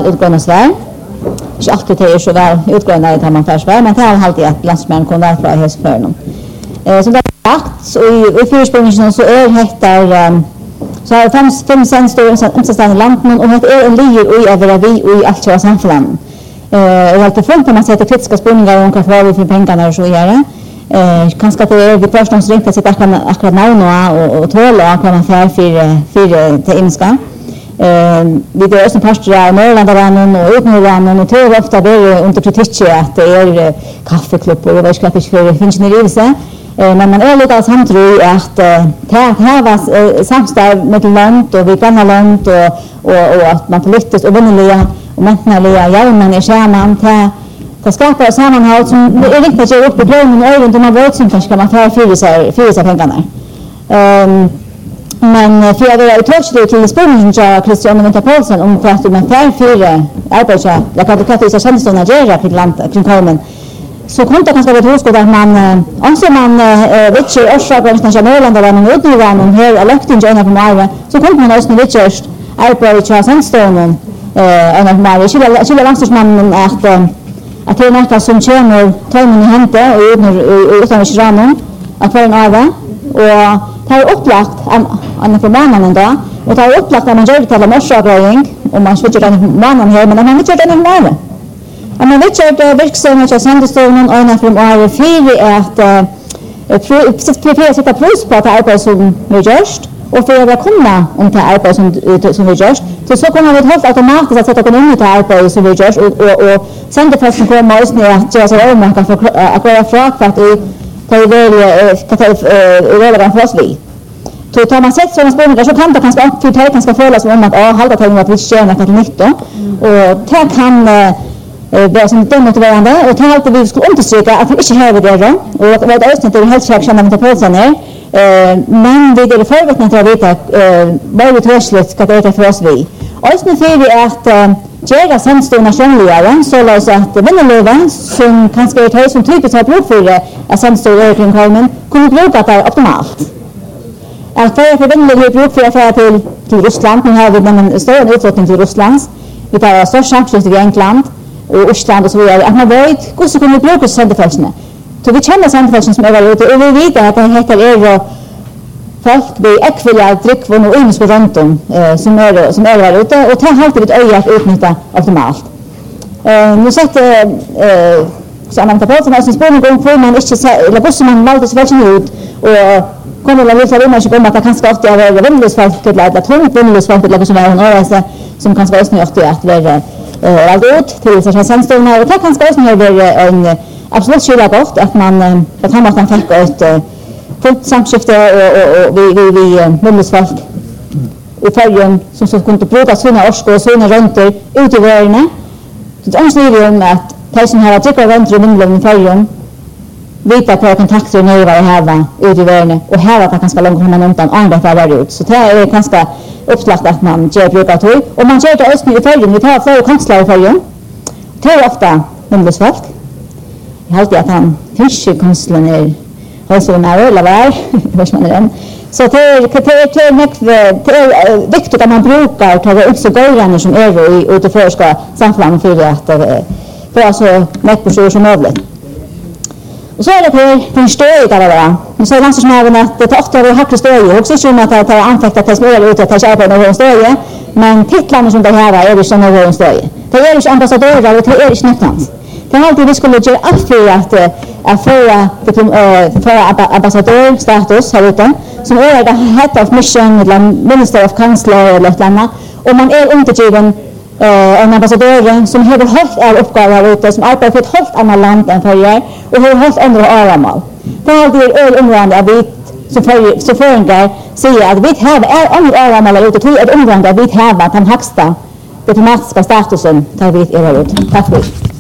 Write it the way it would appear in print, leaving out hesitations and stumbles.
väl utgående svär. Ikke alltid det så väl utgående tar man färsvär, men det har alltid att landsmän kommer därfra i hästförnom. Så det är sagt, så i fyrspåringen så hettar så har 5 cent står omstående landen och det är en lier i över vi och i allt våra samfällen. Och alltid fullt när man sätter kritiska spårningar om vad får vi för pengarna och så göra. Kanske att det är vi först och främst att sitta akkurat närna och tåla vad man får för till inska. Vi det är också pastor i Norrlandsranen och Utnorranen och tror ofta det är under kritik att det är kaffeklubbar och verkligen för ingenjörivelse. Men man är lite samtidigt att det här var samstarv med land och vi kan land och att man politiskt och vanliga och mänskliga hjälmen är skärman det skapar sammanhang som det är riktigt att göra upp i glömmen och ögonen de har varit som kanske kan man få fyra sig pengarna. Men för jag vill uttrycka till spårningen av Christian och Vinter Paulsen om för att man får fyra arbetsgivare jag kan inte visa tjänsten att göra till landet kring Kalmen. Så kom det kanske vara hos att man anser man vitcher årsakgränsen av Norrland eller någon utnyttjar någon här är lagt in i ena på Marve så kom man också med vitcherst arbete i Sandstånden ena på Marve. Killa landstingsmannen att det är något som kommer tajmen i hänte och utan i Ranon att få en arve och det är upplagt en för mannen då och det är upplagt när man gör det till en årsakgränning och man switchar den mannen här men man vill den Marve. Men vet jag att verksamhet av Sandstånden och en från år 4 att sätta pris på att arbeta som vi görs och för att komma om det arbete som vi görs så kommer vi helt automatiskt att sätta på in i det arbete som vi görs och sen det först kommer oss ner att göra så att man kan få att vara fraktat och ta i relevant för oss vi. Så tar man sett sådana spårningar så kan det kanske aktiviteten ganska följa som om att halva tiden att vi tjänar för nytt och det kan det som det motiverande och det alltid vi skulle understryka att vi inte har det då och vad det är helt säkert känna med påsen här men det är det förvetna att veta vad vi trösligt ska det för oss vi och sen för vi att göra Sandstånden nationellt så låt att Vinnerlöven som kanske är det som typiskt har bruk för att Sandstånden kring Kalmen kunde bruka det optimalt att för Vinnerlöven bruk för att till Ryssland nu har vi en större utveckling till Ryssland vi tar störst chans i England och Island och så vidare att man vet hur så kommer bruka sändarfälsarna. Så vi känner sändarfälsarna som är där ute och vi vet att det heter folk vi ekviliga drickvån och inne på ränton som är där ute och tar alltid ett öga att utnyttja optimalt. Nu sätter Samantha Paulsen som spår någon får man inte eller bussen man valde så väl ut och kommer väl lite rumma så att det kanske ofta är vändlösfält eller tungt vändlösfält eller som är en rörelse som kanske är snöigt att vara ut till sig Sandstånden och det kan ska också vara en absolut skilla gott att man på samma sätt fick ett fullt samskifte och vi männisfolk i färgen som så kunde bruka sina orskor och sina röntor ut i världen. Så det är om att de som har tryckat röntor i Vinnerlöven i färgen vita på kontakter och nöjvar och häva ut i världen och häva att det ganska långt från undan och andra färger ut. Så det är ganska uppslagt att man gör brukar tog och man gör det också i färgen. Vi tar flera konstlar i färgen. Det är ofta Vinnerlövsfolk. Jag har alltid att han fiskekonstlen är hälsonära eller var, vet man den. Så det är viktigt att man brukar ta upp så gårdarna som är ute för ska samfällan för att få så mättbeskyr som möjligt. Och så är det på stöd av det. Nu säger landstingsmannen att det tar 8 år hackligt stöd. Och så att det är anfäkt att det smålar ut att det är på någon stöd. Men titlarna som det här är det som någon stöd. Det är inte ambassadörer och det är inte nättans. Det är alltid vi skulle göra allt för att föra ambassadörstatus här ute. Som är det head of mission eller minister of council eller ett annat. Och man är undergiven en ambassadör som har helt är uppgåva här ute som arbetar för ett helt annat land än förr och har helt andra aramal. Det är alltid områden att vi så förengar säger att vi har andra aramal här ute till ett område att vi har den högsta diplomatiska statusen där vi är här ute. Tack för det.